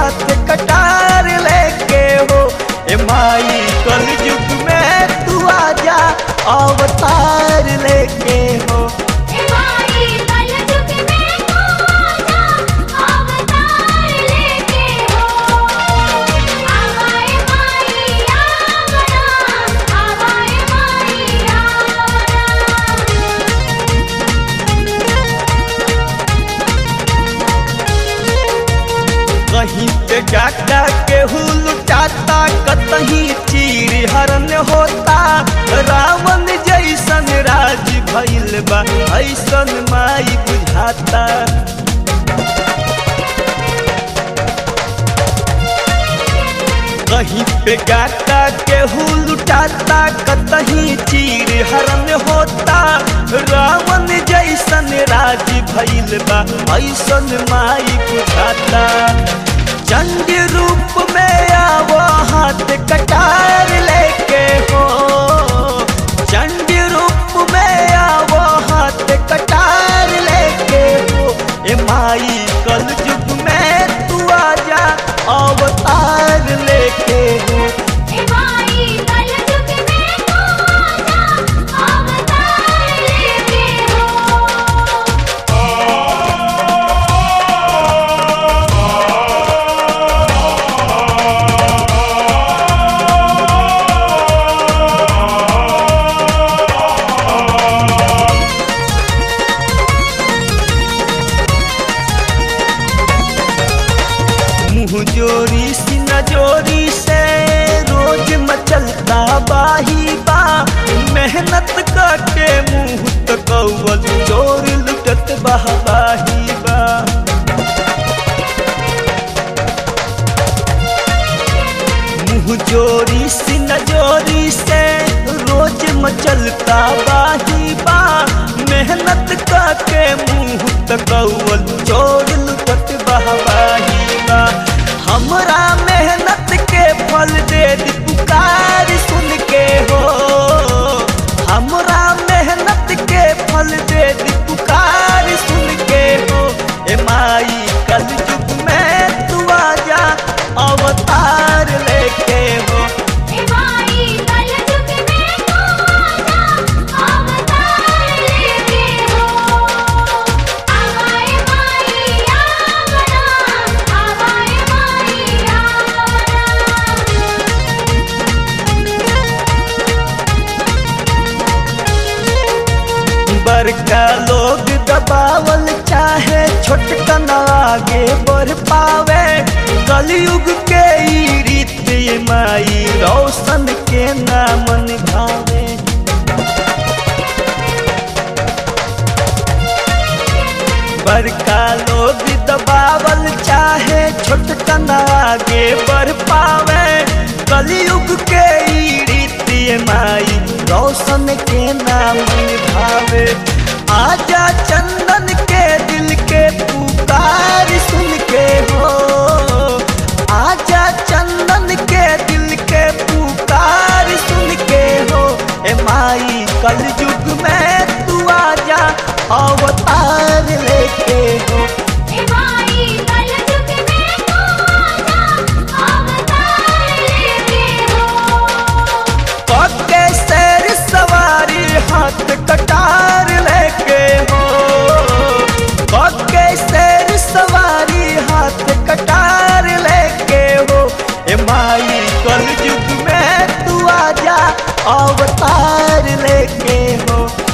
हाथ कटार लेके हो। ए माई कल युग में तू आजा अवतार लेके हो। कहीं पे जाता केहू लुटाता, कतहीं चीर हरण होता। रावण जैसन राज भइल बा, ऐसन माई बुझाता। कहीं पे जाता केहू लुटाता, कतहीं चीर हरण होता। रावण जैसन राज भइल बा, ऐसन माई बुझाता। चंड रूप में आवो हाथ कटार लेके हो। चंड रूप में आवो हाथ कटार लेके हो। ए माई कल युग में तू आजा अवतार लेके हो। मुँह जोरी सीना जोरी से रोज मचलता बाही बा। मेहनत करके मुँह तो कौवल चोर लुटत बहबाही बा। मुँह जोरी सीना जोरी से रोज मचलता बाही बा। मेहनत करके मुँह तो कौवल चोर लुटत बहबाही बा। हमरा मेहनत के फल दे दी पुकार सुन के हो। हमरा मेहनत के फल दे दी पुकार सुन के हो। ए माई कल युग में तू आजा अवतार लेके हो। बड़का लोग दबावल चाहे, छोटकन आगे बढ़ पावे। कलयुग के ई रीत ये माई रोशन के नाम निभावे। बड़का लोग दबावल चाहे, छोटकन आगे बढ़ पावे। कलयुग के ई रीत ये माई रोशन के नाम निभावे। आजा चंदन के दिल के पुकार सुन के हो। आजा चंदन के दिल के पुकार सुन के हो। ए माई कल युग में तू आजा अवतार लेके हो। हाथ कटार लेके हो। के शेर सवारी हाथ कटार लेके हो। ए माई कल युग में तू आजा अवतार लेके हो।